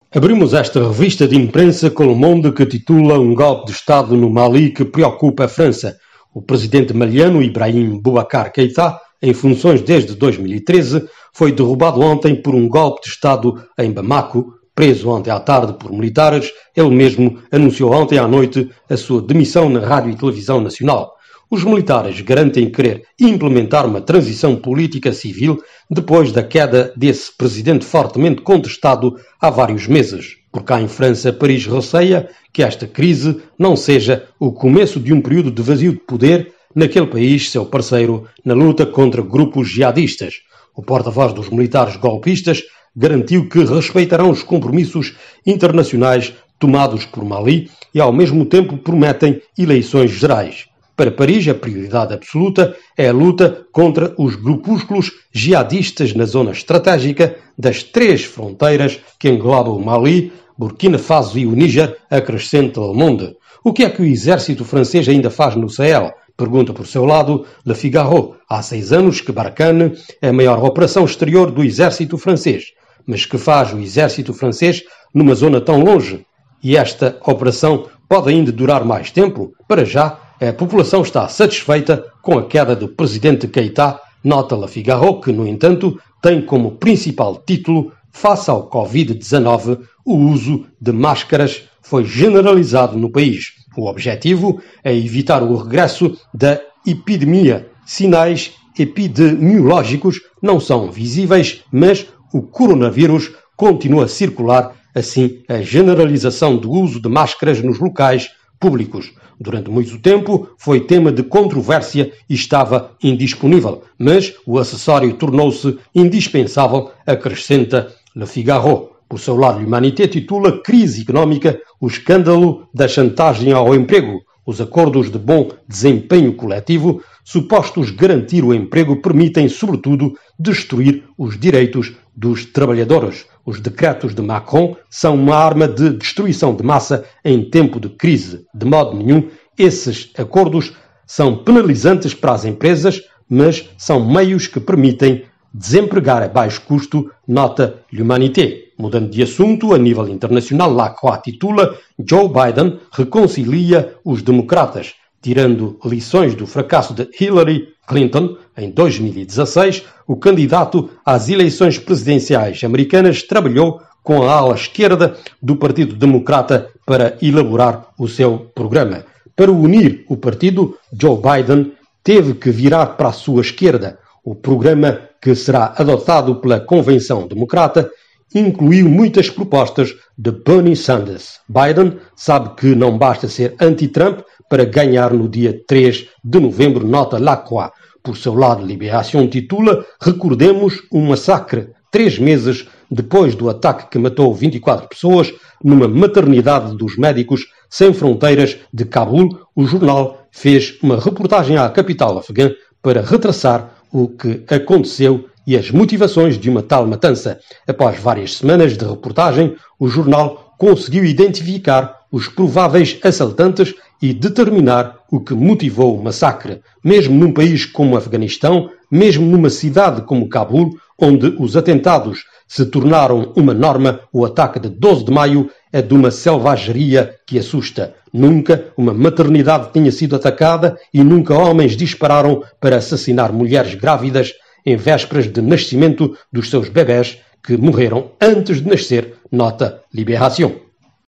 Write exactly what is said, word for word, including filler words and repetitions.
Abrimos esta revista de imprensa com o Monde que titula Um golpe de Estado no Mali que preocupa a França. O presidente maliano Ibrahim Boubacar Keïta, em funções desde dois mil e treze, foi derrubado ontem por um golpe de Estado em Bamako. Preso ontem à tarde por militares, ele mesmo anunciou ontem à noite a sua demissão na Rádio e Televisão Nacional. Os militares garantem querer implementar uma transição política civil depois da queda desse presidente fortemente contestado há vários meses. Por cá em França, Paris receia que esta crise não seja o começo de um período de vazio de poder naquele país, seu parceiro, na luta contra grupos jihadistas. O porta-voz dos militares golpistas garantiu que respeitarão os compromissos internacionais tomados por Mali e, ao mesmo tempo, prometem eleições gerais. Para Paris, a prioridade absoluta é a luta contra os grupúsculos jihadistas na zona estratégica das três fronteiras que englobam o Mali, Burkina Faso e o Níger, acrescenta Le Monde. O que é que o exército francês ainda faz no Sahel? Pergunta por seu lado Le Figaro. Há seis anos que Barkhane é a maior operação exterior do exército francês. Mas que faz o exército francês numa zona tão longe? E esta operação pode ainda durar mais tempo? Para já, a população está satisfeita com a queda do presidente Keïta, nota Le Figaro, que, no entanto, tem como principal título, face ao covid dezanove, o uso de máscaras foi generalizado no país. O objetivo é evitar o regresso da epidemia. Sinais epidemiológicos não são visíveis, mas o coronavírus continua a circular, assim a generalização do uso de máscaras nos locais públicos. Durante muito tempo foi tema de controvérsia e estava indisponível, mas o acessório tornou-se indispensável, acrescenta Le Figaro. Por seu lado, L'Humanité titula Crise Económica, o escândalo da chantagem ao emprego. Os acordos de bom desempenho coletivo, supostos garantir o emprego, permitem, sobretudo, destruir os direitos dos trabalhadores. Os decretos de Macron são uma arma de destruição de massa em tempo de crise. De modo nenhum, esses acordos são penalizantes para as empresas, mas são meios que permitem desempregar a baixo custo, nota L'Humanité. Mudando de assunto, a nível internacional, La Croix titula Joe Biden reconcilia os democratas. Tirando lições do fracasso de Hillary Clinton em dois mil e dezasseis, o candidato às eleições presidenciais americanas trabalhou com a ala esquerda do Partido Democrata para elaborar o seu programa. Para unir o partido, Joe Biden teve que virar para a sua esquerda. O programa que será adotado pela Convenção Democrata incluiu muitas propostas de Bernie Sanders. Biden sabe que não basta ser anti-Trump para ganhar no dia três de novembro, nota La Croix. Por seu lado, Libération titula Recordemos um massacre. Três meses depois do ataque que matou vinte e quatro pessoas numa maternidade dos Médicos Sem Fronteiras de Cabul, o jornal fez uma reportagem à capital afegã para retraçar o que aconteceu e as motivações de uma tal matança. Após várias semanas de reportagem, o jornal conseguiu identificar os prováveis assaltantes e determinar o que motivou o massacre. Mesmo num país como o Afeganistão, mesmo numa cidade como Cabul, onde os atentados se tornaram uma norma, o ataque de doze de maio é de uma selvageria que assusta. Nunca uma maternidade tinha sido atacada e nunca homens dispararam para assassinar mulheres grávidas em vésperas de nascimento dos seus bebés que morreram antes de nascer, nota Libération.